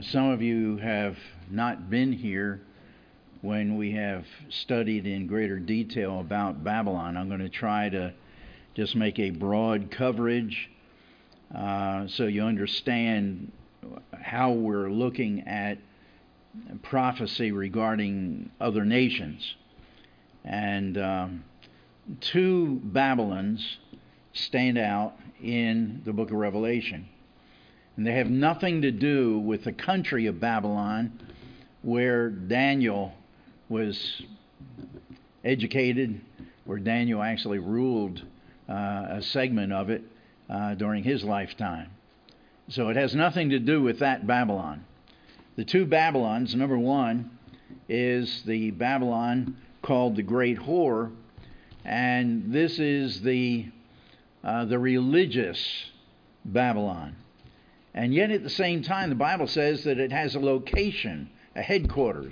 Some of you have not been here when we have studied in greater detail about Babylon. I'm going to try to just make a broad coverage so you understand how we're looking at prophecy regarding other nations. And two Babylons stand out in the book of Revelation. And they have nothing to do with the country of Babylon, where Daniel was educated, where Daniel actually ruled a segment of it during his lifetime. So it has nothing to do with that Babylon. The two Babylons, number one, is the Babylon called the Great Whore, and this is the religious Babylon. And yet at the same time, the Bible says that it has a location, a headquarters.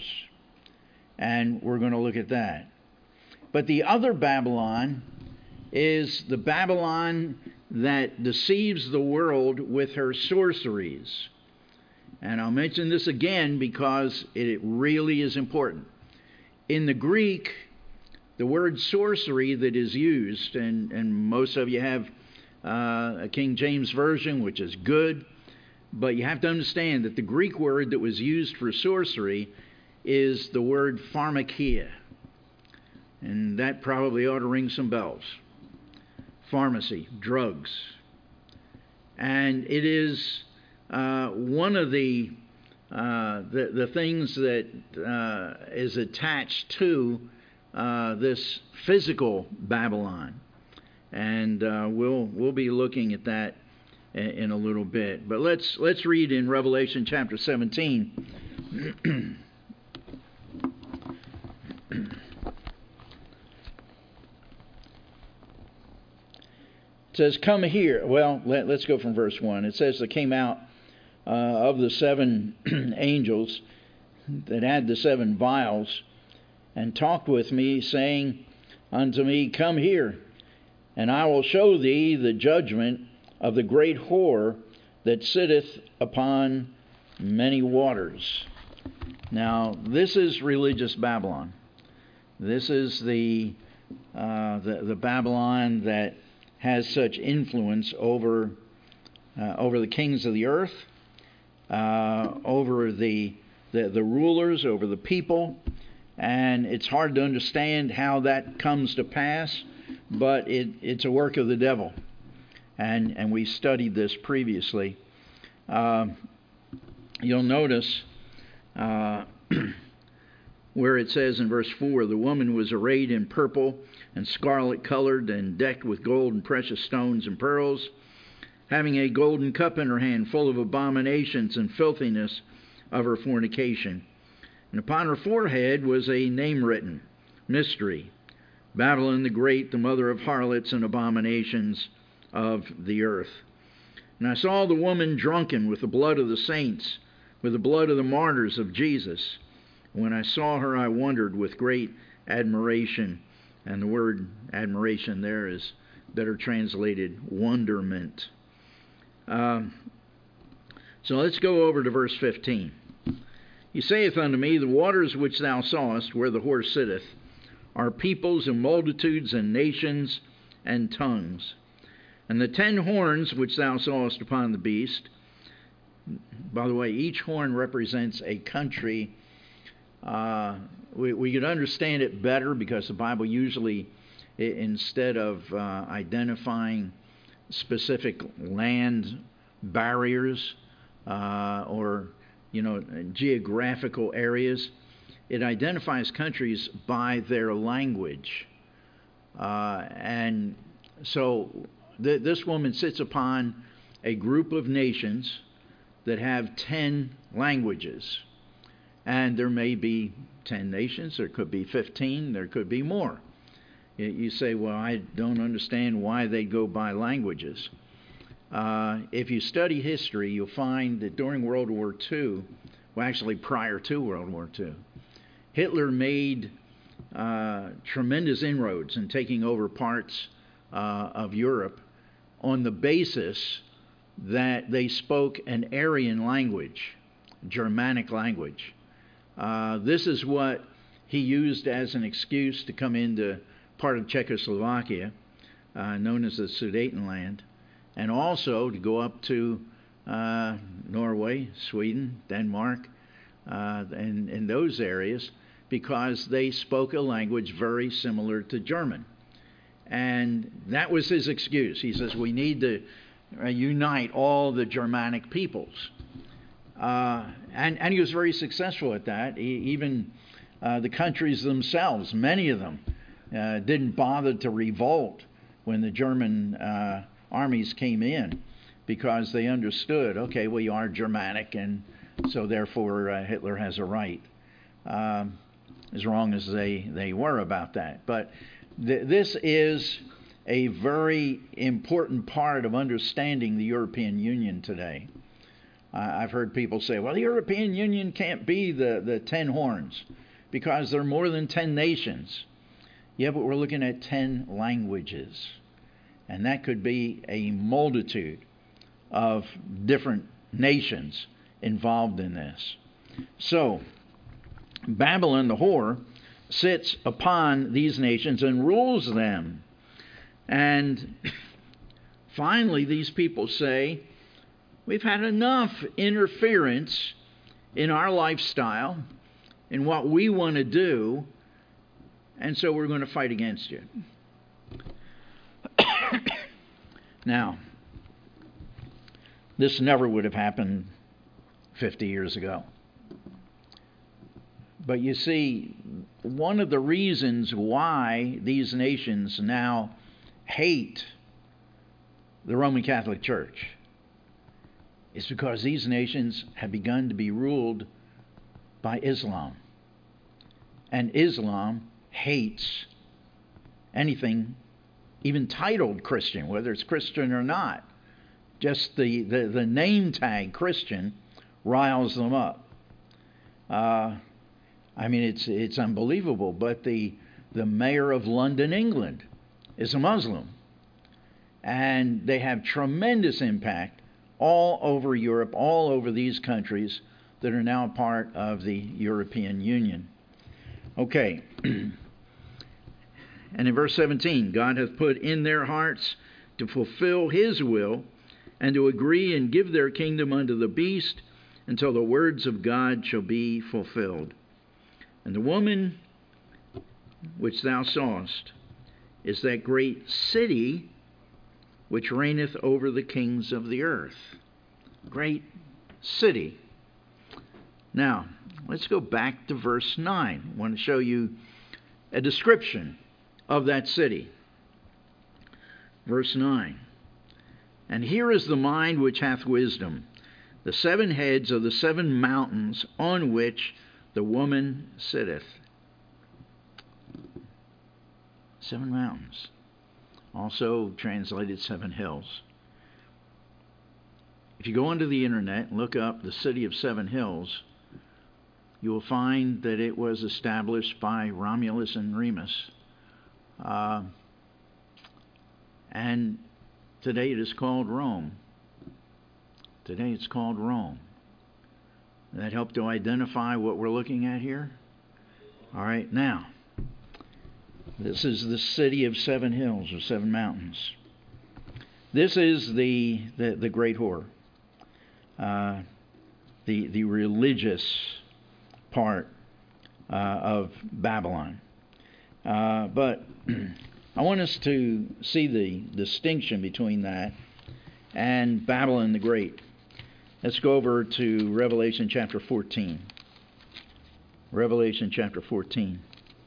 And we're going to look at that. But the other Babylon is the Babylon that deceives the world with her sorceries. And I'll mention this again because it really is important. In the Greek, the word sorcery that is used, and most of you have a King James Version, which is good, but you have to understand that the Greek word that was used for sorcery is the word pharmakia. And that probably ought to ring some bells. Pharmacy, drugs. And it is one of the things that is attached to this physical Babylon. And we'll be looking at that in a little bit. But let's read in Revelation chapter 17. It says, "Come here." Well, let's go from verse 1. It says, "There came out of the seven angels that had the seven vials, and talked with me, saying unto me, Come here, and I will show thee the judgment of the great whore that sitteth upon many waters." Now, this is religious Babylon. This is the Babylon that has such influence over the kings of the earth, over the rulers, over the people, and it's hard to understand how that comes to pass, but it's a work of the devil. And we studied this previously. You'll notice where it says in verse 4, "The woman was arrayed in purple and scarlet colored and decked with gold and precious stones and pearls, having a golden cup in her hand full of abominations and filthiness of her fornication. And upon her forehead was a name written, Mystery, Babylon the Great, the mother of harlots and abominations of the earth. And I saw the woman drunken with the blood of the saints, with the blood of the martyrs of Jesus. And when I saw her, I wondered with great admiration." And the word admiration there is better translated wonderment. So let's go over to verse 15. "He saith unto me, The waters which thou sawest, where the whore sitteth, are peoples and multitudes and nations and tongues. And the 10 horns which thou sawest upon the beast," by the way, each horn represents a country. We could understand it better because the Bible usually, instead of identifying specific land barriers or geographical areas, it identifies countries by their language. And so this woman sits upon a group of nations that have 10 languages. And there may be 10 nations, there could be 15, there could be more. You say, well, I don't understand why they go by languages. If you study history, you'll find that during World War II, well, actually prior to World War II, Hitler made tremendous inroads in taking over parts of Europe on the basis that they spoke an Aryan language. Germanic language. This is what he used as an excuse to come into part of Czechoslovakia, known as the Sudetenland, and also to go up to Norway, Sweden, Denmark, and in those areas, because they spoke a language very similar to German. And that was his excuse. He says, we need to unite all the Germanic peoples. And he was very successful at that. Even the countries themselves, many of them, didn't bother to revolt when the German armies came in, because they understood, okay, we are Germanic, and so therefore Hitler has a right, as wrong as they were about that. But this is a very important part of understanding the European Union today. I've heard people say, well, the European Union can't be the 10 horns because there are more than 10 nations. Yeah, but we're looking at 10 languages. And that could be a multitude of different nations involved in this. So, Babylon, the whore, sits upon these nations and rules them. And finally, these people say, we've had enough interference in our lifestyle, in what we want to do, and so we're going to fight against you. Now, this never would have happened 50 years ago. But you see, one of the reasons why these nations now hate the Roman Catholic Church is because these nations have begun to be ruled by Islam. And Islam hates anything even titled Christian, whether it's Christian or not. Just the name tag Christian riles them up. I mean, it's unbelievable, but the mayor of London, England, is a Muslim. And they have tremendous impact all over Europe, all over these countries that are now part of the European Union. Okay. And in verse 17, God hath put in their hearts to fulfill his will, and to agree and give their kingdom unto the beast, until the words of God shall be fulfilled. And the woman which thou sawest is that great city which reigneth over the kings of the earth. Great city. Now, let's go back to verse 9. I want to show you a description of that city. Verse 9. And here is the mind which hath wisdom, the 7 heads of the 7 mountains on which the woman sitteth. 7 mountains. Also translated 7 hills. If you go onto the internet and look up the city of 7 hills, you will find that it was established by Romulus and Remus. And today it is called Rome. Today it's called Rome. That help to identify what we're looking at here? All right, now, this is the city of 7 hills or 7 mountains. This is the great whore, the religious part of Babylon. But I want us to see the distinction between that and Babylon the Great. Let's go over to Revelation chapter 14. Revelation chapter 14.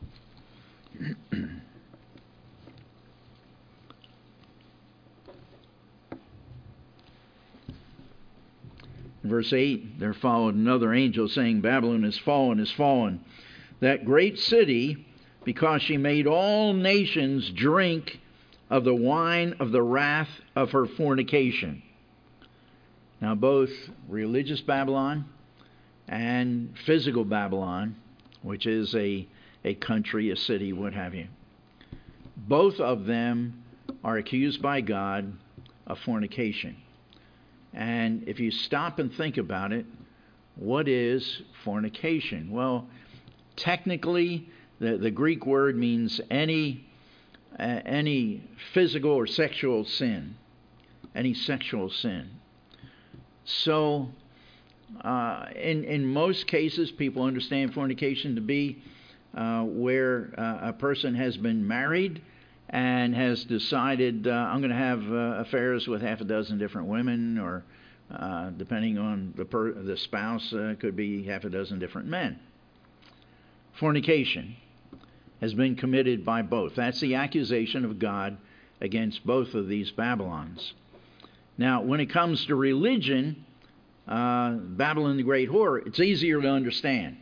Verse 8, there followed another angel saying, Babylon is fallen, that great city, because she made all nations drink of the wine of the wrath of her fornication. Now, both religious Babylon and physical Babylon, which is a country, a city, what have you, both of them are accused by God of fornication. And if you stop and think about it, what is fornication? Well, technically, the Greek word means any physical or sexual sin. Any sexual sin. So, in most cases, people understand fornication to be where a person has been married and has decided, I'm going to have affairs with half a dozen different women, or depending on the spouse, could be half a dozen different men. Fornication has been committed by both. That's the accusation of God against both of these Babylons. Now, when it comes to religion, Babylon the Great Whore, it's easier to understand.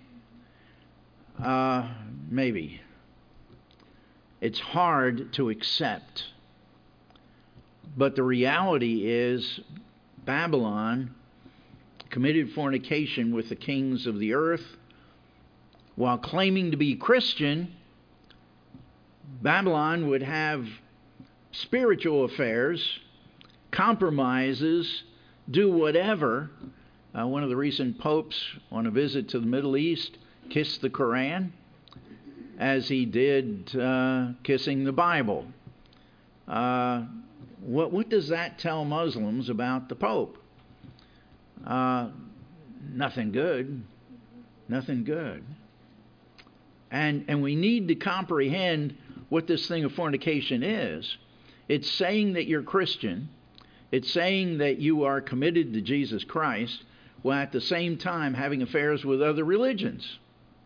Maybe. It's hard to accept. But the reality is, Babylon committed fornication with the kings of the earth. While claiming to be Christian, Babylon would have spiritual affairs, compromises, do whatever. One of the recent popes on a visit to the Middle East kissed the Koran as he did kissing the Bible. What does that tell Muslims about the Pope? Nothing good. Nothing good. And we need to comprehend what this thing of fornication is. It's saying that you're Christian. It's saying that you are committed to Jesus Christ, while at the same time having affairs with other religions.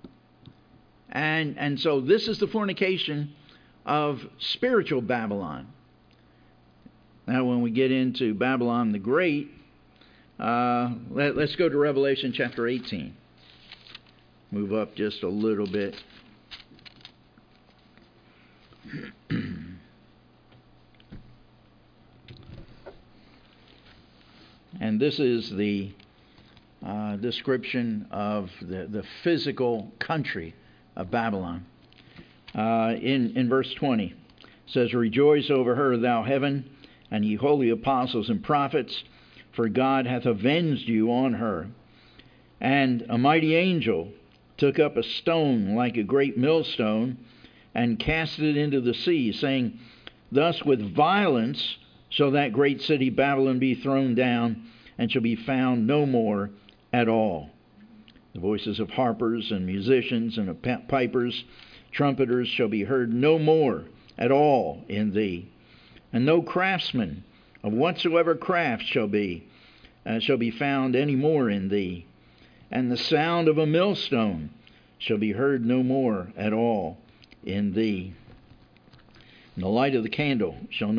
And so this is the fornication of spiritual Babylon. Now, when we get into Babylon the Great, let's go to Revelation chapter 18. Move up just a little bit. And this is the description of the physical country of Babylon. In verse 20, it says, "Rejoice over her, thou heaven, and ye holy apostles and prophets, for God hath avenged you on her. And a mighty angel took up a stone like a great millstone, and cast it into the sea, saying, Thus with violence shall that great city Babylon be thrown down, and shall be found no more at all. The voices of harpers and musicians and of pipers, trumpeters shall be heard no more at all in thee. And no craftsman of whatsoever craft shall be found any more in thee. And the sound of a millstone shall be heard no more at all in thee. And the light of the candle shall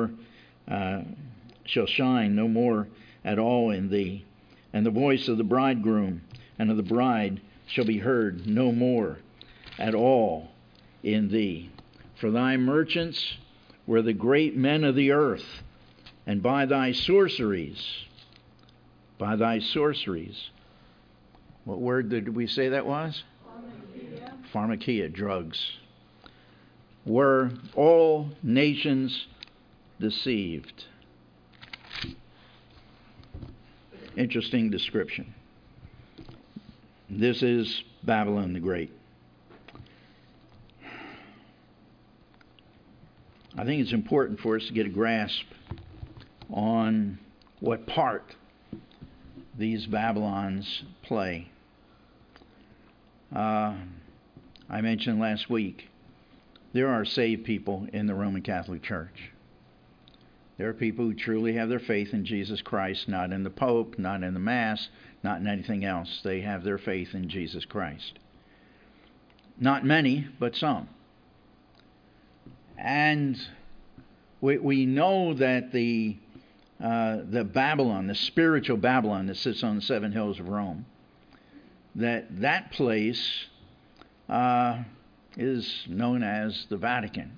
shine no more at all in thee. And the voice of the bridegroom and of the bride shall be heard no more at all in thee. For thy merchants were the great men of the earth, and by thy sorceries, what word did we say that was? Pharmakia, drugs. Were all nations deceived. Interesting description. This is Babylon the Great. I think it's important for us to get a grasp on what part these Babylons play. I mentioned last week, there are saved people in the Roman Catholic Church. There are people who truly have their faith in Jesus Christ, not in the Pope, not in the Mass, not in anything else. They have their faith in Jesus Christ. Not many, but some. And we know that the Babylon, the spiritual Babylon that sits on the 7 hills of Rome, that place is known as the Vatican.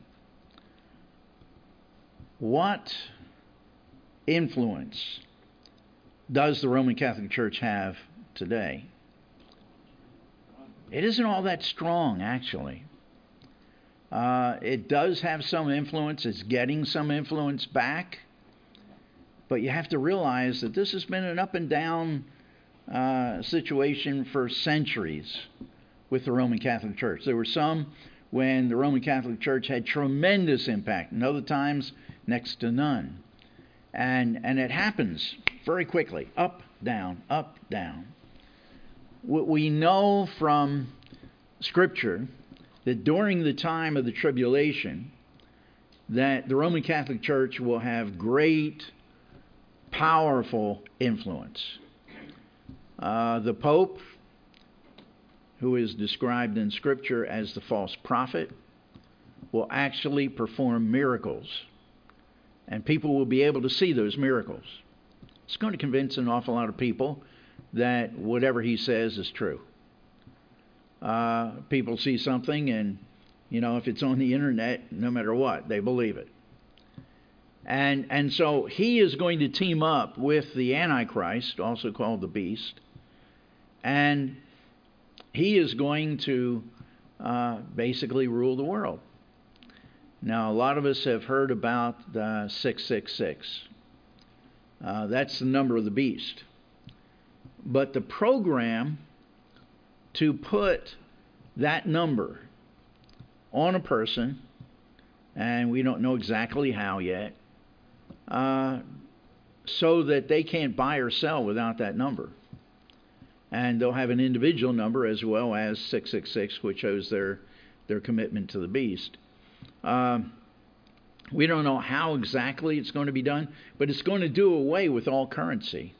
What influence does the Roman Catholic Church have today? It isn't all that strong, actually. It does have some influence. It's getting some influence back. But you have to realize that this has been an up and down situation for centuries with the Roman Catholic Church. There were some when the Roman Catholic Church had tremendous impact, and other times next to none. And it happens very quickly, up, down, up, down. We know from Scripture that during the time of the tribulation, that the Roman Catholic Church will have great, powerful influence. The Pope, who is described in Scripture as the false prophet, will actually perform miracles. And people will be able to see those miracles. It's going to convince an awful lot of people that whatever he says is true. People see something and, if it's on the internet, no matter what, they believe it. And so he is going to team up with the Antichrist, also called the Beast, and he is going to basically rule the world. Now, a lot of us have heard about 666. That's the number of the beast. But the program to put that number on a person, and we don't know exactly how yet, so that they can't buy or sell without that number. And they'll have an individual number as well as 666, which shows their commitment to the beast. We don't know how exactly it's going to be done, but it's going to do away with all currency.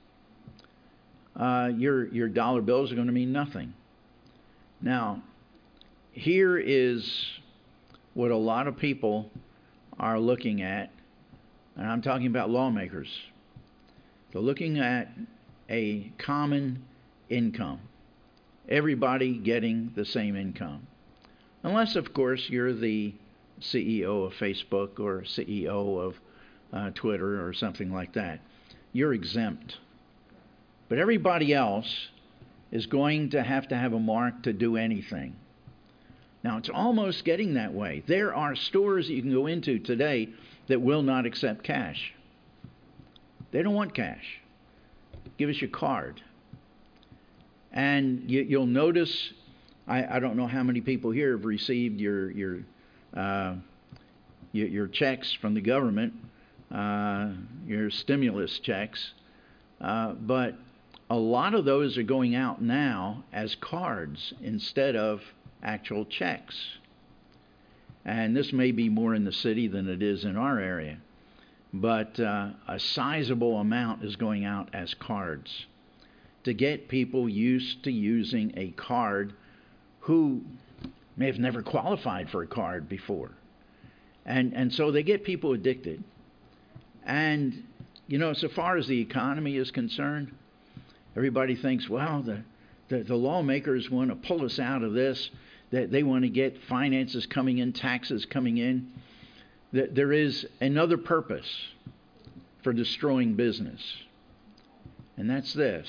Your dollar bills are going to mean nothing. Now, here is what a lot of people are looking at, and I'm talking about lawmakers. They're looking at a common income. Everybody getting the same income. Unless, of course, you're the CEO of Facebook or CEO of Twitter or something like that. You're exempt. But everybody else is going to have a mark to do anything. Now, it's almost getting that way. There are stores that you can go into today that will not accept cash. They don't want cash. Give us your card. And you'll notice, I don't know how many people here have received your checks from the government, your stimulus checks, but a lot of those are going out now as cards instead of actual checks. And this may be more in the city than it is in our area, but a sizable amount is going out as cards to get people used to using a card who may have never qualified for a card before. And so they get people addicted. And, so far as the economy is concerned, everybody thinks, well, the lawmakers want to pull us out of this, that they want to get finances coming in, taxes coming in. That there is another purpose for destroying business, and that's this.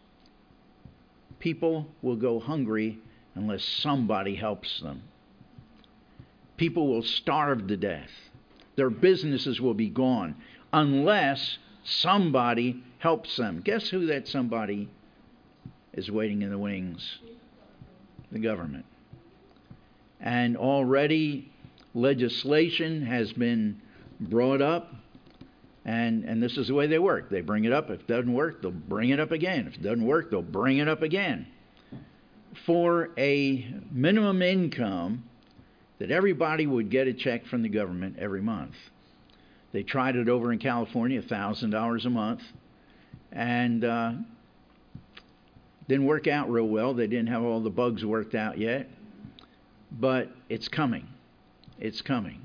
People will go hungry unless somebody helps them. People will starve to death. Their businesses will be gone unless somebody helps them. Guess who that somebody is waiting in the wings? The government. And already legislation has been brought up, and this is the way they work. They bring it up. If it doesn't work, they'll bring it up again. If it doesn't work, they'll bring it up again. For a minimum income that everybody would get a check from the government every month. They tried it over in California, $1,000 a month, and didn't work out real well. They didn't have all the bugs worked out yet, but it's coming. It's coming.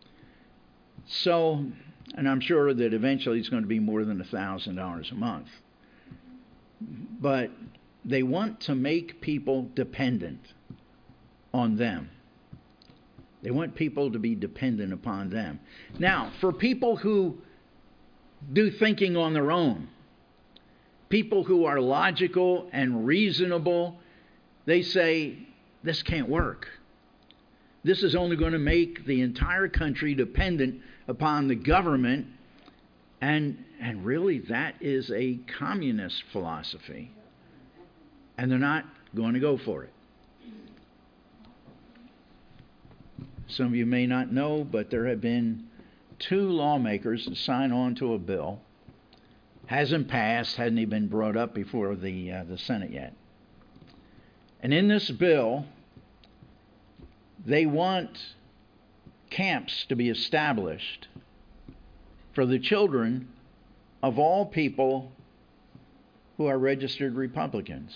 So, and I'm sure that eventually it's going to be more than $1,000 a month. But they want to make people dependent on them. They want people to be dependent upon them. Now, for people who do thinking on their own, people who are logical and reasonable, they say, this can't work. This is only going to make the entire country dependent upon the government, and really that is a communist philosophy. And they're not going to go for it. Some of you may not know, but there have been 2 lawmakers to sign on to a bill. Hasn't passed, hadn't even been brought up before the Senate yet. And in this bill, they want camps to be established for the children of all people who are registered Republicans.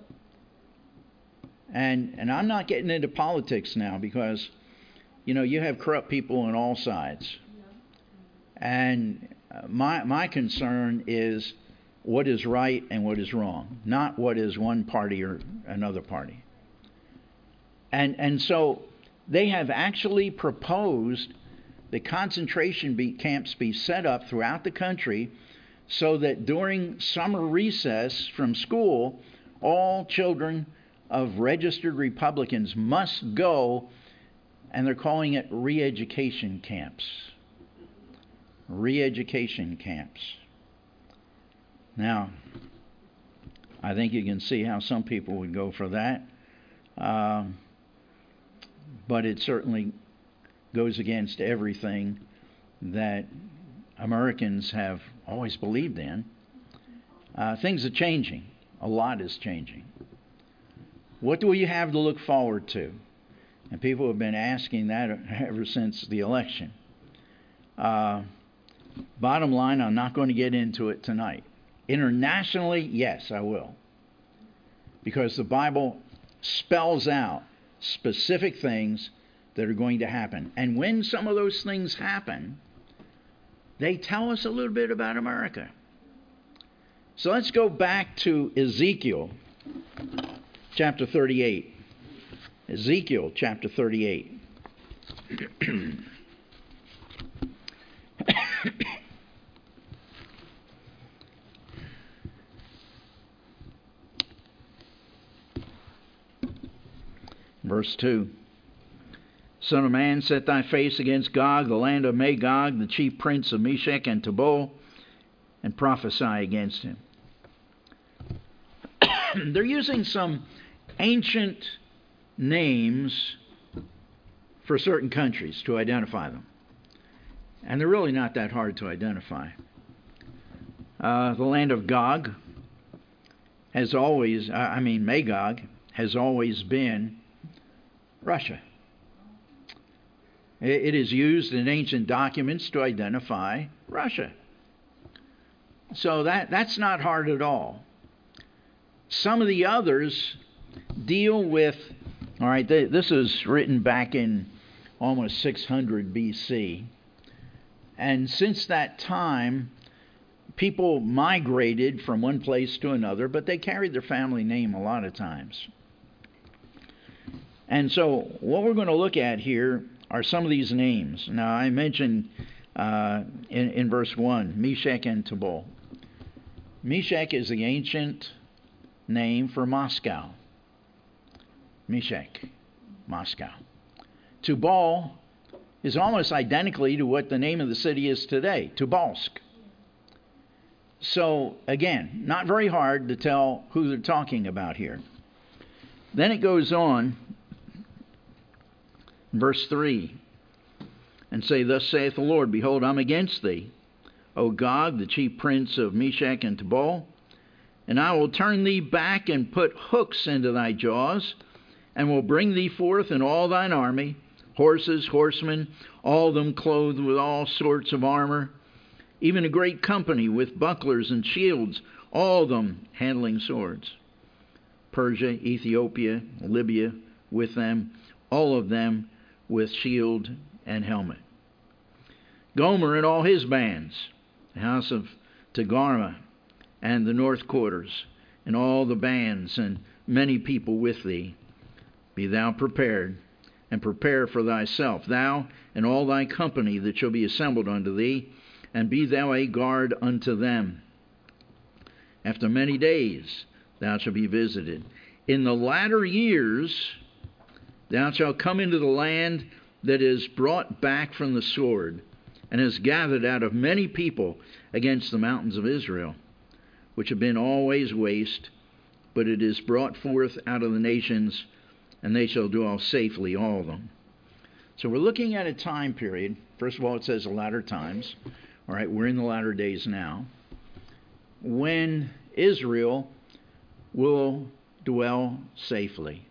And I'm not getting into politics now because, you have corrupt people on all sides. And my concern is what is right and what is wrong, not what is one party or another party. And so they have actually proposed that concentration camps be set up throughout the country so that during summer recess from school, all children of registered Republicans must go, and they're calling it re-education camps. Re-education camps. Now, I think you can see how some people would go for that. But it certainly goes against everything that Americans have always believed in. Things are changing. A lot is changing. What do you have to look forward to? And people have been asking that ever since the election. Bottom line, I'm not going to get into it tonight. Internationally, yes, I will. Because the Bible spells out specific things that are going to happen. And when some of those things happen, they tell us a little bit about America. So let's go back to Ezekiel chapter 38. Ezekiel chapter 38. Verse 2. Son of man, set thy face against Gog, the land of Magog, the chief prince of Meshech and Tubal, and prophesy against him. They're using some ancient names for certain countries to identify them. And they're really not that hard to identify. The land of Gog has always, Magog has always been Russia. It is used in ancient documents to identify Russia. So that's not hard at all. Some of the others deal with, this is written back in almost 600 BC. And since that time, people migrated from one place to another, but they carried their family name a lot of times. And so what we're going to look at here are some of these names. Now, I mentioned in verse 1, Meshech and Tubal. Meshech is the ancient name for Moscow. Meshech, Moscow. Tubal is almost identically to what the name of the city is today, Tobolsk. So, again, not very hard to tell who they're talking about here. Then it goes on, verse 3, and say, Thus saith the Lord, Behold, I'm against thee, O Gog, the chief prince of Meshech and Tubal, and I will turn thee back and put hooks into thy jaws, and will bring thee forth in all thine army, horses, horsemen, all of them clothed with all sorts of armor, even a great company with bucklers and shields, all of them handling swords. Persia, Ethiopia, Libya with them, all of them with shield and helmet. Gomer and all his bands, the house of Togarmah and the north quarters, and all the bands and many people with thee. Be thou prepared, and prepare for thyself, thou and all thy company that shall be assembled unto thee, and be thou a guard unto them. After many days thou shalt be visited. In the latter years thou shalt come into the land that is brought back from the sword, and is gathered out of many people against the mountains of Israel, which have been always waste, but it is brought forth out of the nations, and they shall dwell safely, all of them. So we're looking at a time period. First of all, it says the latter times. All right, we're in the latter days now, when Israel will dwell safely.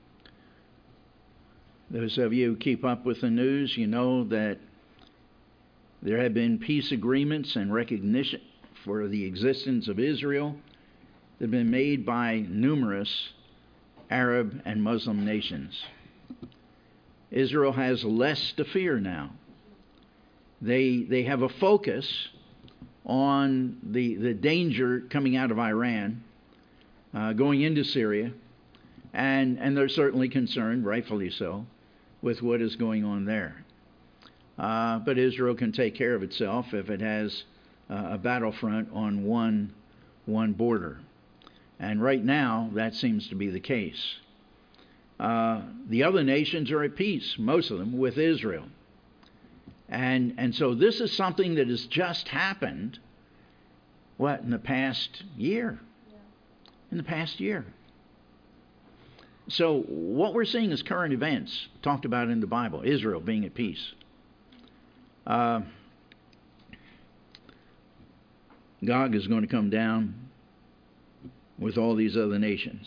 Those of you who keep up with the news, you know that there have been peace agreements and recognition for the existence of Israel that have been made by numerous Arab and Muslim nations. Israel has less to fear now. They have a focus on the danger coming out of Iran, going into Syria, and they're certainly concerned, rightfully so, with what is going on there. But Israel can take care of itself if it has a battlefront on one border. And right now, that seems to be the case. The other nations are at peace, most of them, with Israel. And so this is something that has just happened, in the past year? Yeah. In the past year. So what we're seeing is current events talked about in the Bible, Israel being at peace. Gog is going to come down with all these other nations.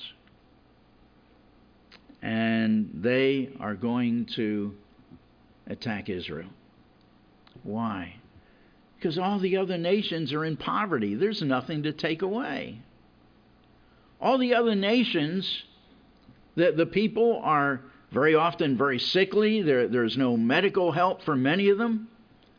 And they are going to attack Israel. Why? Because all the other nations are in poverty. There's nothing to take away. All the other nations, the people are very often very sickly. There's no medical help for many of them.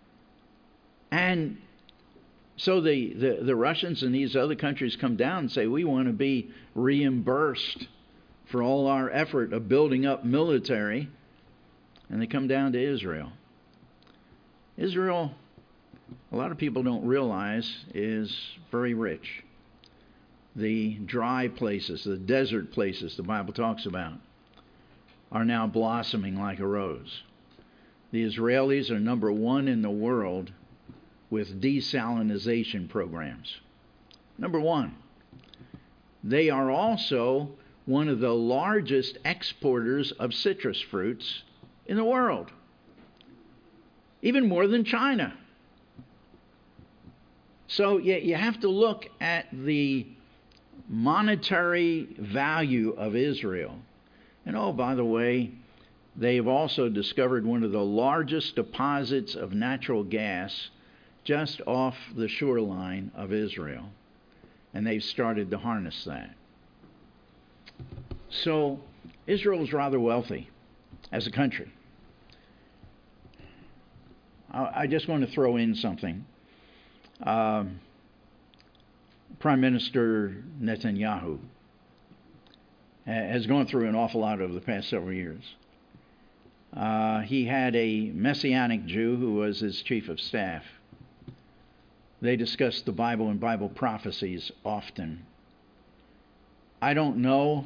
And so the Russians and these other countries come down and say, we want to be reimbursed for all our effort of building up military. And they come down to Israel. Israel, a lot of people don't realize, is very rich. The dry places, the desert places the Bible talks about, are now blossoming like a rose. The Israelis are number one in the world with desalinization programs. Number one. They are also one of the largest exporters of citrus fruits in the world. Even more than China. So you have to look at the monetary value of Israel. And oh, by the way, they've also discovered one of the largest deposits of natural gas just off the shoreline of Israel. And they've started to harness that. So Israel is rather wealthy as a country. I just want to throw in something. Prime Minister Netanyahu has gone through an awful lot over the past several years. He had a Messianic Jew who was his chief of staff. They discussed the Bible and Bible prophecies often. I don't know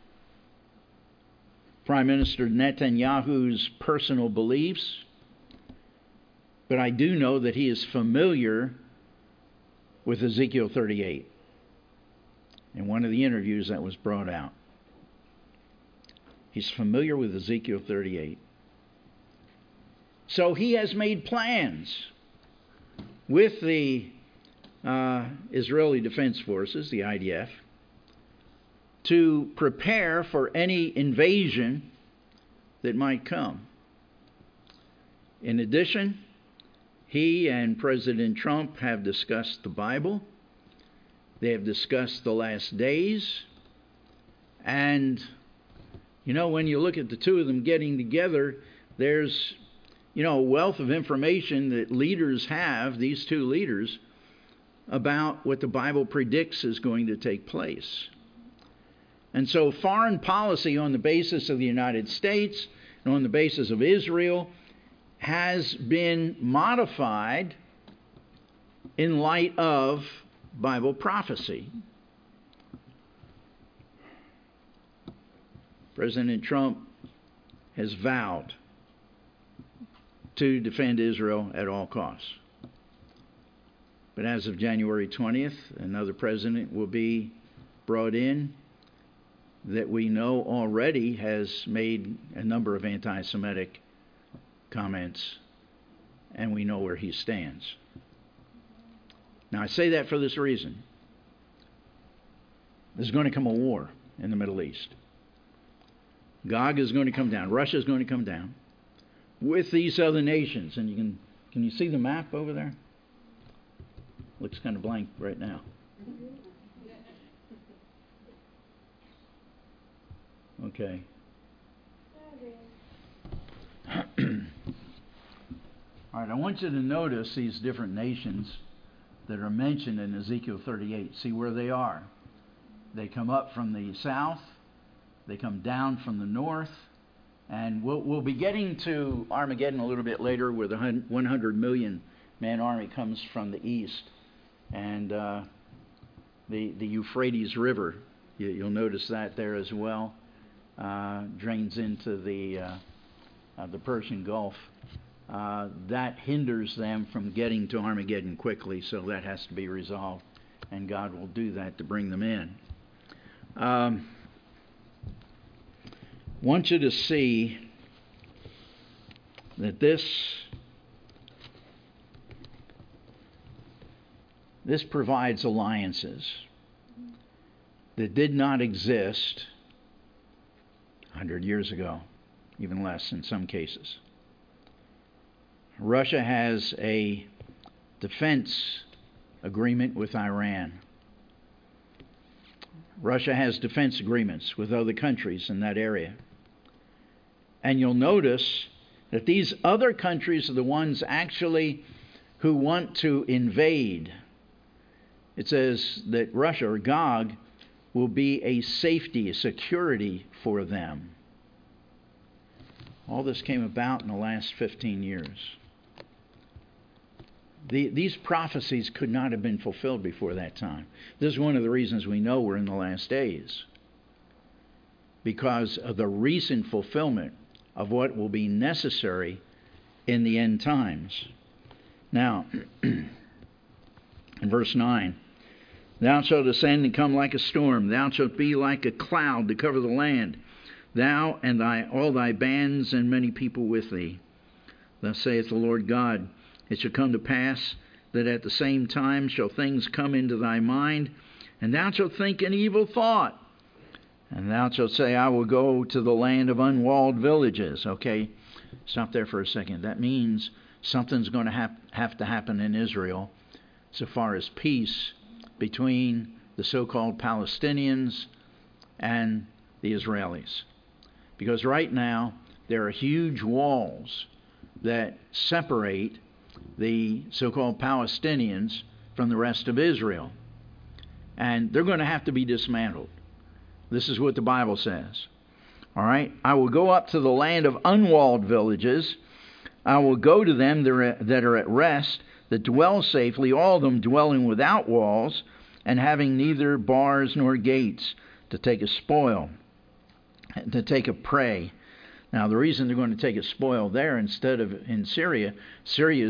Prime Minister Netanyahu's personal beliefs, but I do know that he is familiar with Ezekiel 38 in one of the interviews that was brought out. He's familiar with Ezekiel 38. So he has made plans with the Israeli Defense Forces, the IDF, to prepare for any invasion that might come. In addition, he and President Trump have discussed the Bible. They have discussed the last days. And, when you look at the two of them getting together, there's, a wealth of information that leaders have, these two leaders, about what the Bible predicts is going to take place. And so foreign policy on the basis of the United States and on the basis of Israel has been modified in light of Bible prophecy. President Trump has vowed to defend Israel at all costs. But as of January 20th, another president will be brought in that we know already has made a number of anti-Semitic comments, and we know where he stands. Now, I say that for this reason. There's going to come a war in the Middle East. Gog is going to come down. Russia is going to come down with these other nations. And can you see the map over there? Looks kind of blank right now. Okay. All right, I want you to notice these different nations that are mentioned in Ezekiel 38. See where they are. They come up from the south, they come down from the north, and we'll be getting to Armageddon a little bit later, where the 100 million man army comes from the east, and the Euphrates River, you'll notice that there as well, drains into the Persian Gulf. That hinders them from getting to Armageddon quickly, so that has to be resolved, and God will do that to bring them in. Want you to see that this provides alliances that did not exist 100 years ago, even less in some cases. Russia has a defense agreement with Iran. Russia has defense agreements with other countries in that area. And you'll notice that these other countries are the ones actually who want to invade. It says that Russia, or Gog, will be a safety, a security for them. All this came about in the last 15 years. These prophecies could not have been fulfilled before that time. This is one of the reasons we know we're in the last days, because of the recent fulfillment of what will be necessary in the end times. Now, in verse 9, thou shalt ascend and come like a storm. Thou shalt be like a cloud to cover the land. Thou and all thy bands and many people with thee. Thus saith the Lord God, it shall come to pass that at the same time shall things come into thy mind, and thou shalt think an evil thought. And thou shalt say, I will go to the land of unwalled villages. Okay, stop there for a second. That means something's going to have to happen in Israel so far as peace between the so-called Palestinians and the Israelis. Because right now, there are huge walls that separate the so-called Palestinians from the rest of Israel. And they're going to have to be dismantled. This is what the Bible says. All right? I will go up to the land of unwalled villages. I will go to them that are at rest, that dwell safely, all of them dwelling without walls, and having neither bars nor gates, to take a spoil, to take a prey. Now, the reason they're going to take a spoil there instead of in Syria, Syria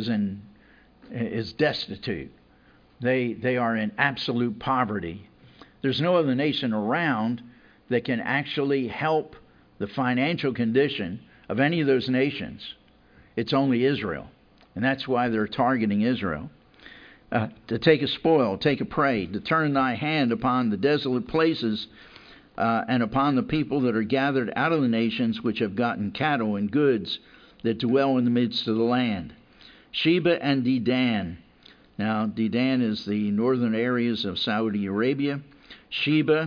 is destitute. They are in absolute poverty. There's no other nation around that can actually help the financial condition of any of those nations. It's only Israel. And that's why they're targeting Israel. To take a spoil, take a prey, to turn thy hand upon the desolate places, and upon the people that are gathered out of the nations, which have gotten cattle and goods, that dwell in the midst of the land. Sheba and Dedan. Now, Dedan is the northern areas of Saudi Arabia. Sheba,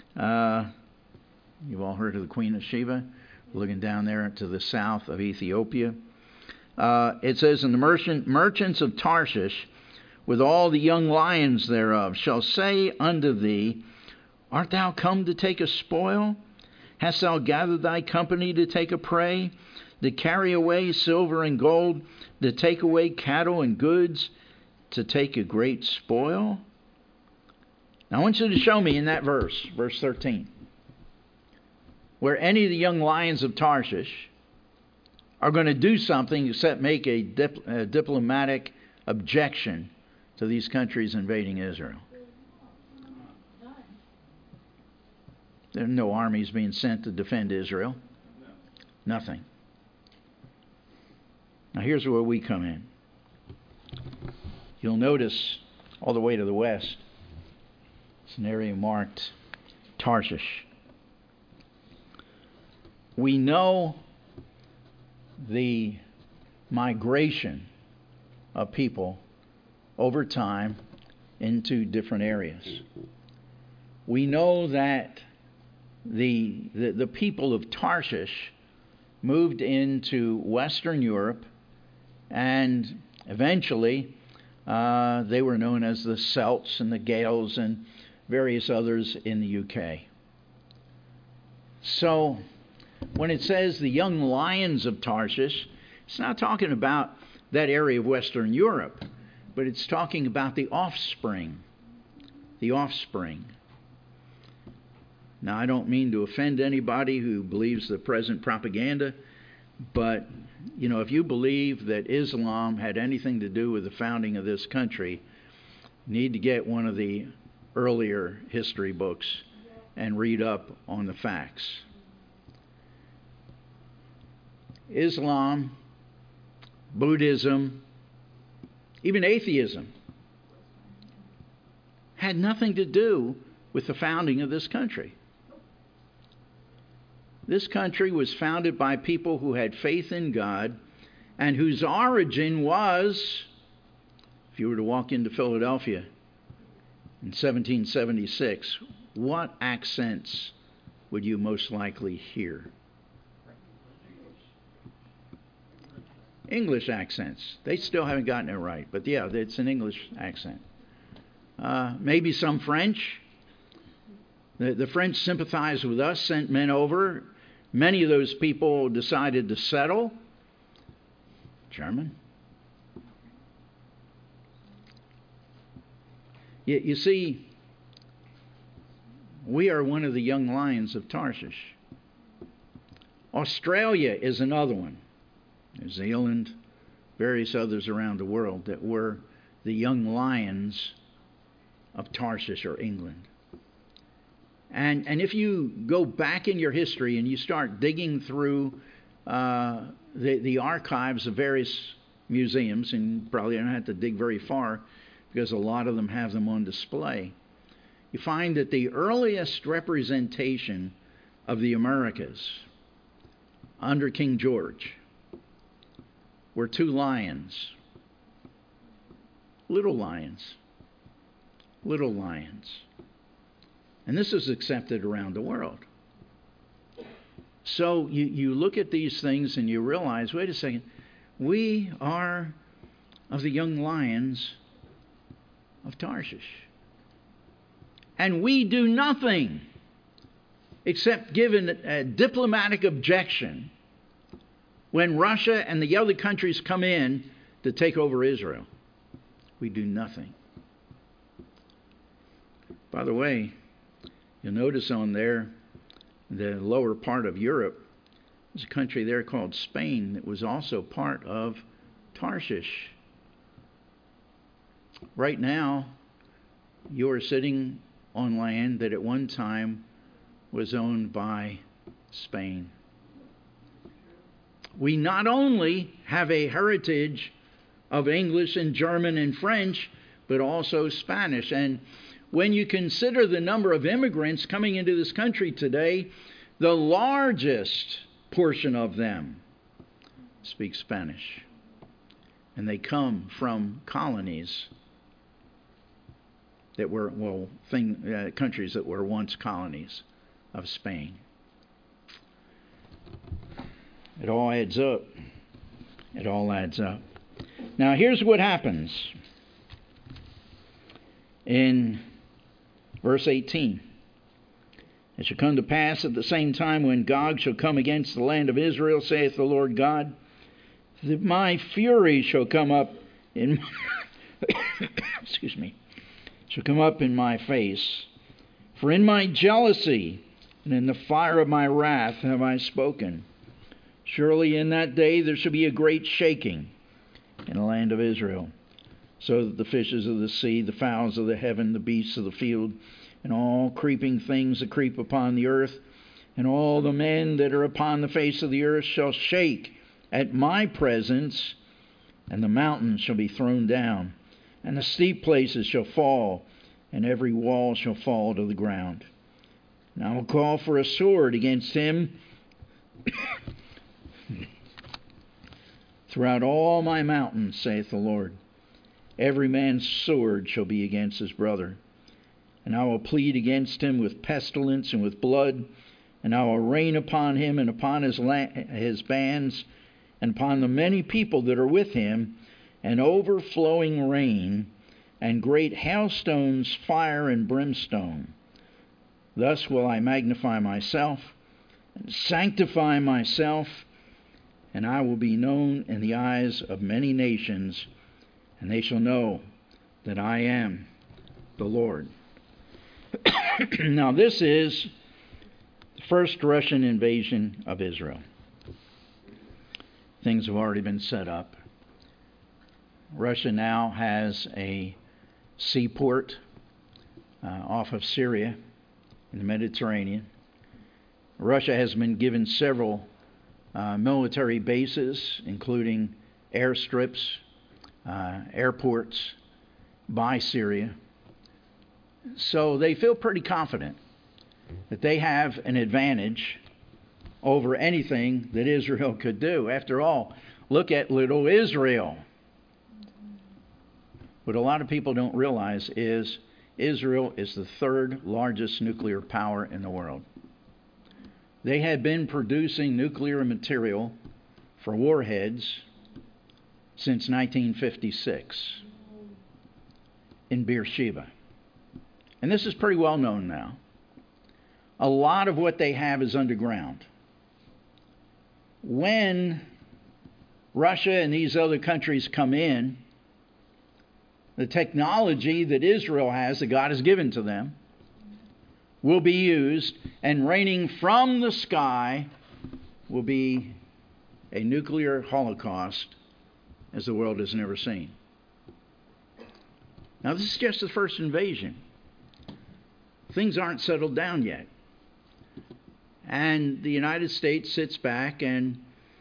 you've all heard of the Queen of Sheba, looking down there to the south of Ethiopia. It says, and the merchants of Tarshish, with all the young lions thereof, shall say unto thee, art thou come to take a spoil? Hast thou gathered thy company to take a prey, to carry away silver and gold, to take away cattle and goods, to take a great spoil? Now I want you to show me in that verse 13, where any of the young lions of Tarshish are going to do something except make a diplomatic objection to these countries invading Israel. There are no armies being sent to defend Israel. Nothing. Now here's where we come in. You'll notice all the way to the west, it's an area marked Tarshish. We know the migration of people over time into different areas. We know that the people of Tarshish moved into Western Europe, and eventually they were known as the Celts and the Gaels and various others in the UK. So when it says the young lions of Tarshish, it's not talking about that area of Western Europe, but it's talking about the offspring. The offspring. Now, I don't mean to offend anybody who believes the present propaganda, but, you know, if you believe that Islam had anything to do with the founding of this country, you need to get one of the earlier history books and read up on the facts. Islam, Buddhism, even atheism had nothing to do with the founding of this country. This country was founded by people who had faith in God and whose origin was, if you were to walk into Philadelphia in 1776, what accents would you most likely hear? English accents. They still haven't gotten it right, but yeah, it's an English accent. Maybe some French. The French sympathized with us, sent men over. Many of those people decided to settle. German. You see, we are one of the young lions of Tarshish. Australia is another one. New Zealand, various others around the world that were the young lions of Tarshish or England. And if you go back in your history and you start digging through the archives of various museums, and you probably don't have to dig very far because a lot of them have them on display, you find that the earliest representation of the Americas under King George were two lions. Little lions. Little lions. And this is accepted around the world. So you look at these things and you realize, wait a second, we are of the young lions of Tarshish. And we do nothing except give a diplomatic objection when Russia and the other countries come in to take over Israel. We do nothing. By the way, you'll notice on there, the lower part of Europe, there's a country there called Spain that was also part of Tarshish. Right now, you're sitting on land that at one time was owned by Spain. We not only have a heritage of English and German and French, but also Spanish. And when you consider the number of immigrants coming into this country today, the largest portion of them speak Spanish. And they come from colonies that were, countries that were once colonies of Spain. It all adds up. It all adds up. Now, here's what happens in verse 18. It shall come to pass at the same time when Gog shall come against the land of Israel, saith the Lord God, that my fury shall come up in shall come up in my face. For in my jealousy and in the fire of my wrath have I spoken. Surely in that day there shall be a great shaking in the land of Israel, so that the fishes of the sea, the fowls of the heaven, the beasts of the field, and all creeping things that creep upon the earth, and all the men that are upon the face of the earth shall shake at my presence, and the mountains shall be thrown down, and the steep places shall fall, and every wall shall fall to the ground. And I will call for a sword against him throughout all my mountains, saith the Lord. Every man's sword shall be against his brother. And I will plead against him with pestilence and with blood, and I will rain upon him and upon his bands, and upon the many people that are with him, an overflowing rain, and great hailstones, fire and brimstone. Thus will I magnify myself, and sanctify myself, and I will be known in the eyes of many nations, and they shall know that I am the Lord. Now this is the first Russian invasion of Israel. Things have already been set up. Russia now has a seaport off of Syria in the Mediterranean. Russia has been given several military bases, including airstrips, airports by Syria. So they feel pretty confident that they have an advantage over anything that Israel could do. After all, look at little Israel. What a lot of people don't realize is Israel is the third largest nuclear power in the world. They had been producing nuclear material for warheads since 1956 in Beersheba. And this is pretty well known now. A lot of what they have is underground. When Russia and these other countries come in, the technology that Israel has, that God has given to them, will be used, and raining from the sky will be a nuclear holocaust as the world has never seen. Now, this is just the first invasion. Things aren't settled down yet. And the United States sits back and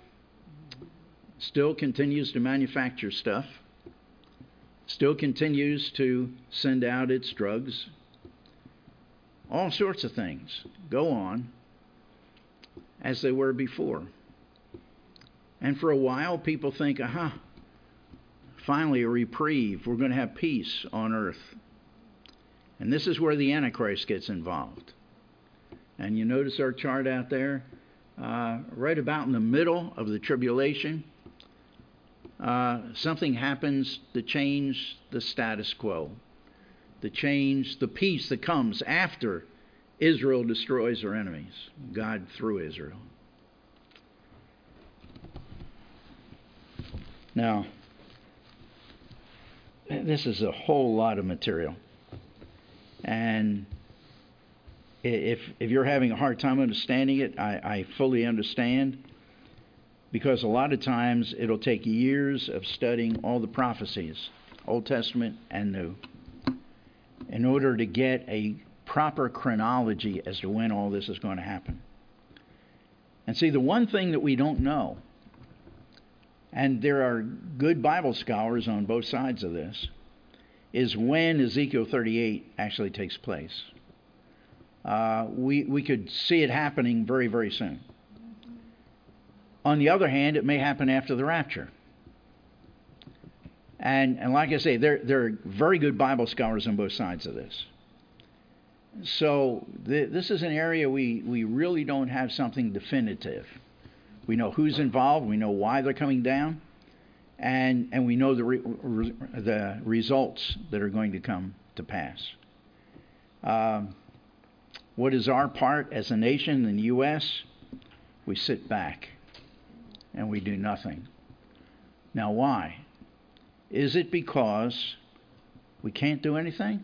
still continues to manufacture stuff, still continues to send out its drugs. All sorts of things go on as they were before. And for a while, people think, finally a reprieve. We're going to have peace on earth. And this is where the Antichrist gets involved. And you notice our chart out there, right about in the middle of the tribulation, something happens to change the status quo, to change the peace that comes after Israel destroys her enemies, God through Israel. Now, this is a whole lot of material. And if you're having a hard time understanding it, I fully understand. Because a lot of times it'll take years of studying all the prophecies, Old Testament and New, in order to get a proper chronology as to when all this is going to happen. And see, the one thing that we don't know, and there are good Bible scholars on both sides of this, is when Ezekiel 38 actually takes place. We could see it happening very, very soon. On the other hand, it may happen after the rapture. And like I say, there are very good Bible scholars on both sides of this. So this is an area we really don't have something definitive. We know who's involved, we know why they're coming down, and we know the results that are going to come to pass. What is our part as a nation in the U.S.? We sit back and we do nothing. Now, why? Is it because we can't do anything?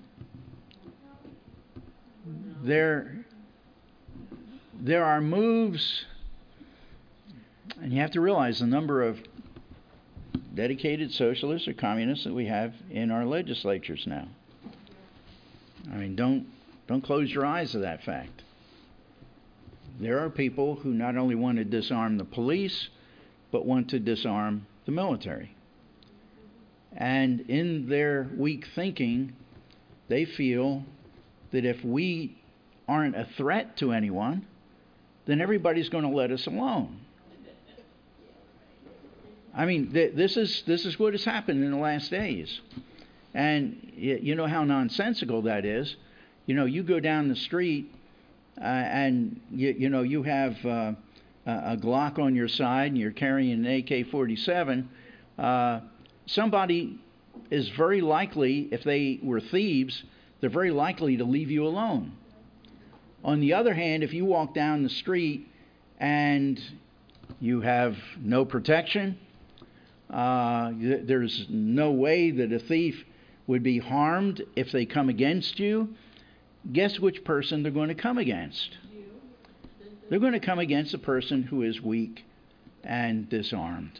There are moves, and you have to realize the number of dedicated socialists or communists that we have in our legislatures now. I mean, don't Don't close your eyes to that fact. There are people who not only want to disarm the police, but want to disarm the military. And in their weak thinking, they feel that if we aren't a threat to anyone, then everybody's going to let us alone. I mean, this is what has happened in the last days. And you know how nonsensical that is. You know, you go down the street and you have a Glock on your side and you're carrying an AK-47. Somebody is very likely, if they were thieves, they're very likely to leave you alone. On the other hand, if you walk down the street and you have no protection, there's no way that a thief would be harmed if they come against you. Guess which person they're going to come against? They're going to come against a person who is weak and disarmed.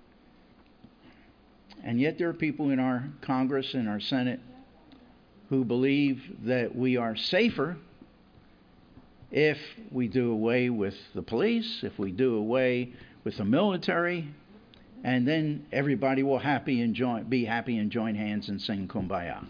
And yet there are people in our Congress and our Senate who believe that we are safer if we do away with the police, if we do away with the military, and then everybody will be happy and join hands and sing Kumbaya.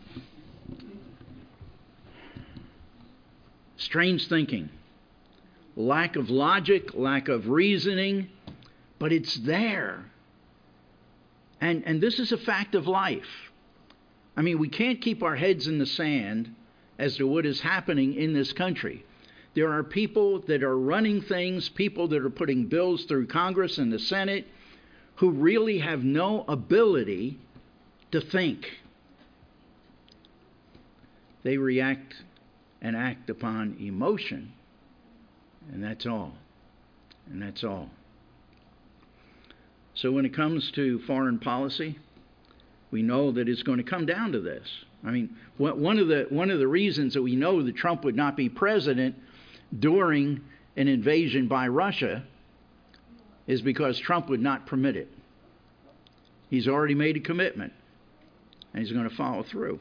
Strange thinking, lack of logic, lack of reasoning, but it's there. And this is a fact of life. I mean, we can't keep our heads in the sand as to what is happening in this country. There are people that are running things, people that are putting bills through Congress and the Senate, who really have no ability to think. They react and act upon emotion, and that's all. And that's all. So when it comes to foreign policy, we know that it's going to come down to this. I mean, one of the reasons that we know that Trump would not be president during an invasion by Russia is because Trump would not permit it. He's already made a commitment, and he's going to follow through.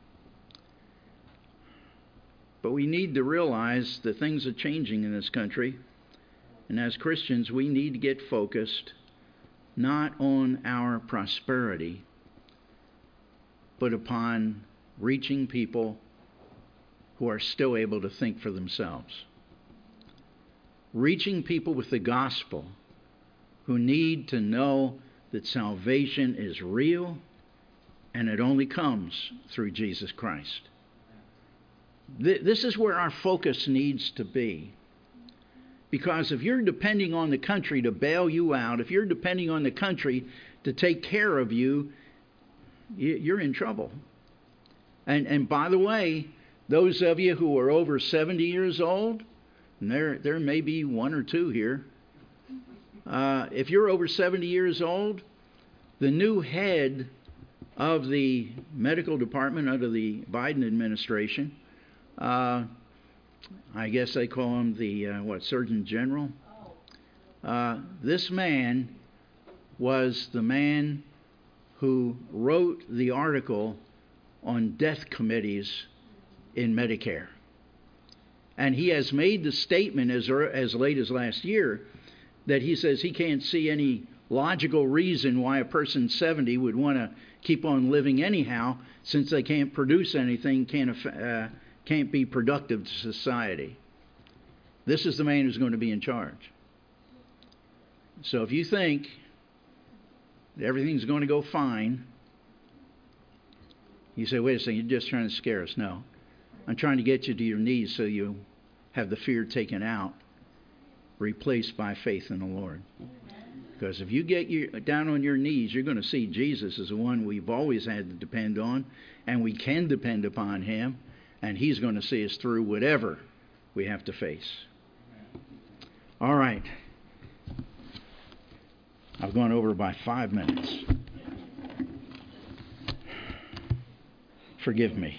But we need to realize that things are changing in this country, and as Christians, we need to get focused not on our prosperity, but upon reaching people who are still able to think for themselves. Reaching people with the gospel who need to know that salvation is real and it only comes through Jesus Christ. This is where our focus needs to be. Because if you're depending on the country to bail you out, if you're depending on the country to take care of you, you're in trouble. And by the way, those of you who are over 70 years old, and there may be one or two here, if you're over 70 years old, the new head of the medical department under the Biden administration, I guess they call him the Surgeon General. This man was the man who wrote the article on death committees in Medicare. And he has made the statement as late as last year that he says he can't see any logical reason why a person 70 would want to keep on living anyhow, since they can't produce anything, can't be productive to society. This is the man who's going to be in charge. So if you think that everything's going to go fine, you say, wait a second, you're just trying to scare us. No. I'm trying to get you to your knees so you have the fear taken out, replaced by faith in the Lord. Because if you get down on your knees, you're going to see Jesus as the one we've always had to depend on, and we can depend upon him, and he's going to see us through whatever we have to face. All right. I've gone over by 5 minutes. Forgive me.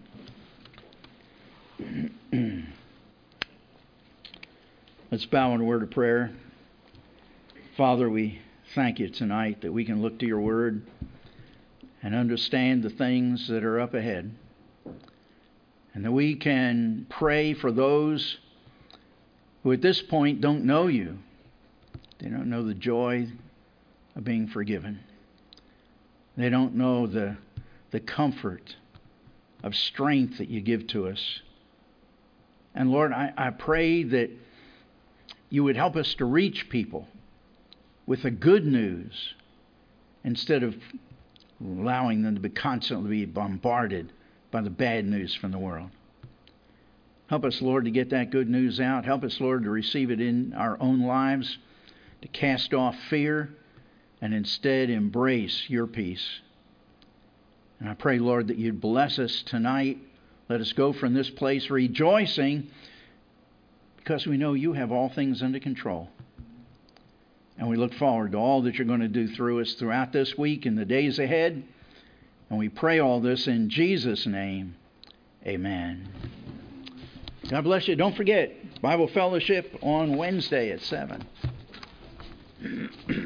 Let's bow in a word of prayer. Father, we thank you tonight that we can look to your word and understand the things that are up ahead. and that we can pray for those who at this point don't know you. They don't know the joy of being forgiven. They don't know the comfort of strength that you give to us. And Lord, I pray that you would help us to reach people with the good news instead of allowing them to be constantly bombarded by the bad news from the world. Help us, Lord, to get that good news out. Help us, Lord, to receive it in our own lives, to cast off fear and instead embrace your peace. And I pray, Lord, that you'd bless us tonight. Let us go from this place rejoicing because we know you have all things under control. And we look forward to all that you're going to do through us throughout this week and the days ahead. And we pray all this in Jesus' name. Amen. God bless you. Don't forget, Bible Fellowship on Wednesday at 7.